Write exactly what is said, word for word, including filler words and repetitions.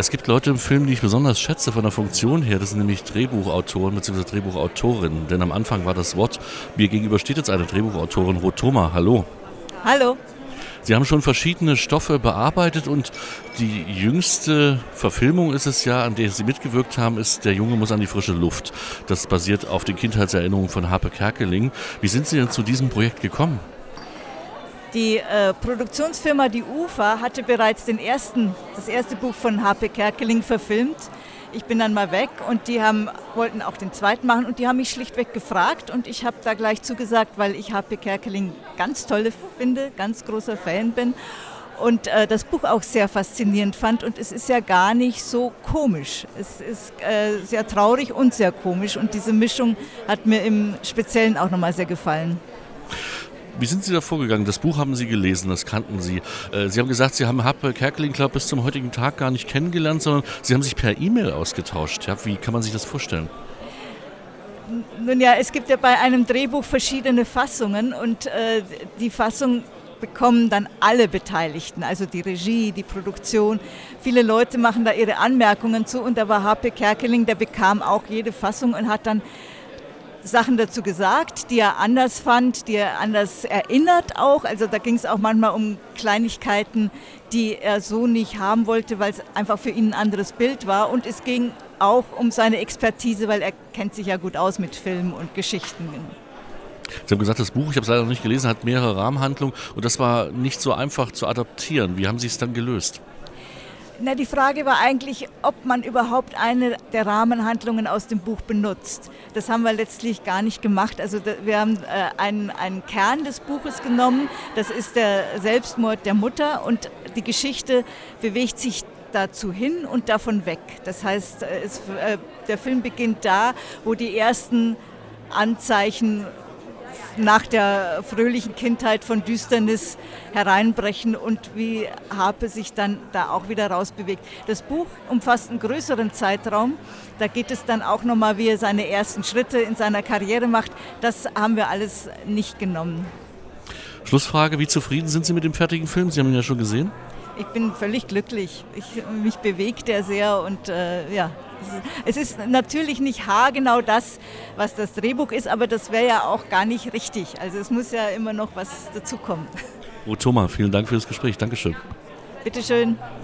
Es gibt Leute im Film, die ich besonders schätze von der Funktion her. Das sind nämlich Drehbuchautoren bzw. Drehbuchautorinnen. Denn am Anfang war das Wort. Mir gegenüber steht jetzt eine Drehbuchautorin, Ruth Thoma. Hallo. Hallo. Sie haben schon verschiedene Stoffe bearbeitet und die jüngste Verfilmung ist es ja, an der Sie mitgewirkt haben, ist Der Junge muss an die frische Luft. Das basiert auf den Kindheitserinnerungen von Harpe Kerkeling. Wie sind Sie denn zu diesem Projekt gekommen? Die äh, Produktionsfirma Die Ufer hatte bereits den ersten, das erste Buch von Harpe Kerkeling verfilmt. Ich bin dann mal weg und die haben, wollten auch den zweiten machen und die haben mich schlichtweg gefragt und ich habe da gleich zugesagt, weil ich Harpe Kerkeling ganz toll finde, ganz großer Fan bin und äh, das Buch auch sehr faszinierend fand und es ist ja gar nicht so komisch. Es ist äh, sehr traurig und sehr komisch und diese Mischung hat mir im Speziellen auch nochmal sehr gefallen. Wie sind Sie da vorgegangen? Das Buch haben Sie gelesen, das kannten Sie. Sie haben gesagt, Sie haben Harpe Kerkeling, glaube ich, bis zum heutigen Tag gar nicht kennengelernt, sondern Sie haben sich per E-Mail ausgetauscht. Ja, wie kann man sich das vorstellen? Nun ja, es gibt ja bei einem Drehbuch verschiedene Fassungen und äh, die Fassung bekommen dann alle Beteiligten, also die Regie, die Produktion. Viele Leute machen da ihre Anmerkungen zu und da war Harpe Kerkeling, der bekam auch jede Fassung und hat dann Sachen dazu gesagt, die er anders fand, die er anders erinnert auch. Also da ging es auch manchmal um Kleinigkeiten, die er so nicht haben wollte, weil es einfach für ihn ein anderes Bild war. Und es ging auch um seine Expertise, weil er kennt sich ja gut aus mit Filmen und Geschichten. Sie haben gesagt, das Buch, ich habe es leider noch nicht gelesen, hat mehrere Rahmenhandlungen und das war nicht so einfach zu adaptieren. Wie haben Sie es dann gelöst? Na, die Frage war eigentlich, ob man überhaupt eine der Rahmenhandlungen aus dem Buch benutzt. Das haben wir letztlich gar nicht gemacht. Also wir haben äh, einen, einen Kern des Buches genommen, das ist der Selbstmord der Mutter und die Geschichte bewegt sich dazu hin und davon weg. Das heißt, es, äh, der Film beginnt da, wo die ersten Anzeichen nach der fröhlichen Kindheit von Düsternis hereinbrechen und wie Harpe sich dann da auch wieder rausbewegt. Das Buch umfasst einen größeren Zeitraum. Da geht es dann auch nochmal, wie er seine ersten Schritte in seiner Karriere macht. Das haben wir alles nicht genommen. Schlussfrage, wie zufrieden sind Sie mit dem fertigen Film? Sie haben ihn ja schon gesehen. Ich bin völlig glücklich. Ich, mich bewegt er sehr und äh, ja. Es ist natürlich nicht haargenau das, was das Drehbuch ist, aber das wäre ja auch gar nicht richtig. Also es muss ja immer noch was dazukommen. Ruth Thoma, vielen Dank für das Gespräch. Dankeschön. Bitteschön.